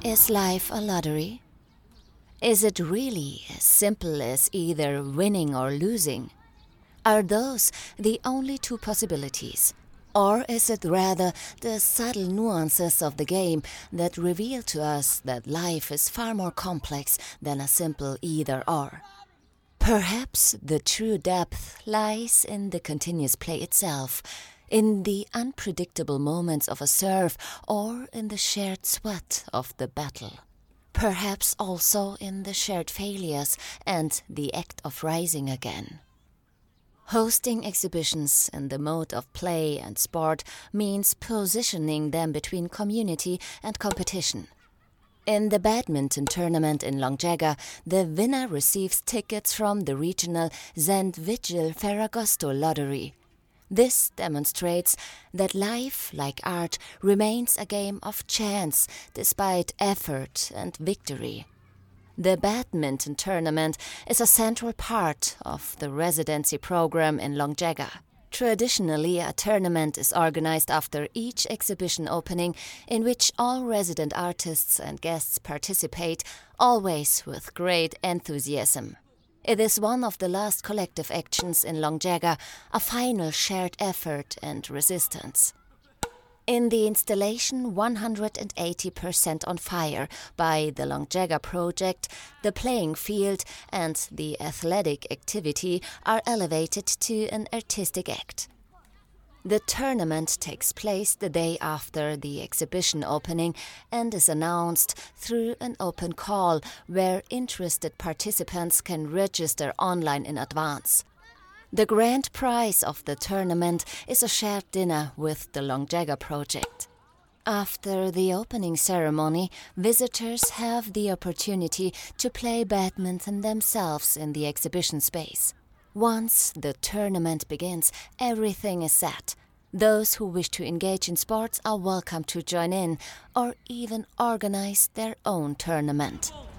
Is life a lottery? Is it really as simple as either winning or losing? Are those the only two possibilities? Or is it rather the subtle nuances of the game that reveal to us that life is far more complex than a simple either-or? Perhaps the true depth lies in the continuous play itself, in the unpredictable moments of a serve, or in the shared sweat of the battle. Perhaps also in the shared failures and the act of rising again. Hosting exhibitions in the mode of play and sport means positioning them between community and competition. In the badminton tournament in Longjaga, the winner receives tickets from the regional St. Vigil Ferragosto lottery. This demonstrates that life, like art, remains a game of chance despite effort and victory. The badminton tournament is a central part of the residency program in Longjaga. Traditionally, a tournament is organized after each exhibition opening in which all resident artists and guests participate, always with great enthusiasm. It is one of the last collective actions in Longjaga, a final shared effort and resistance. In the installation 180% on Fire by the Longjaga project, the playing field and the athletic activity are elevated to an artistic act. The tournament takes place the day after the exhibition opening and is announced through an open call where interested participants can register online in advance. The grand prize of the tournament is a shared dinner with the Longjaga project. After the opening ceremony, visitors have the opportunity to play badminton themselves in the exhibition space. Once the tournament begins, everything is set. Those who wish to engage in sports are welcome to join in or even organize their own tournament.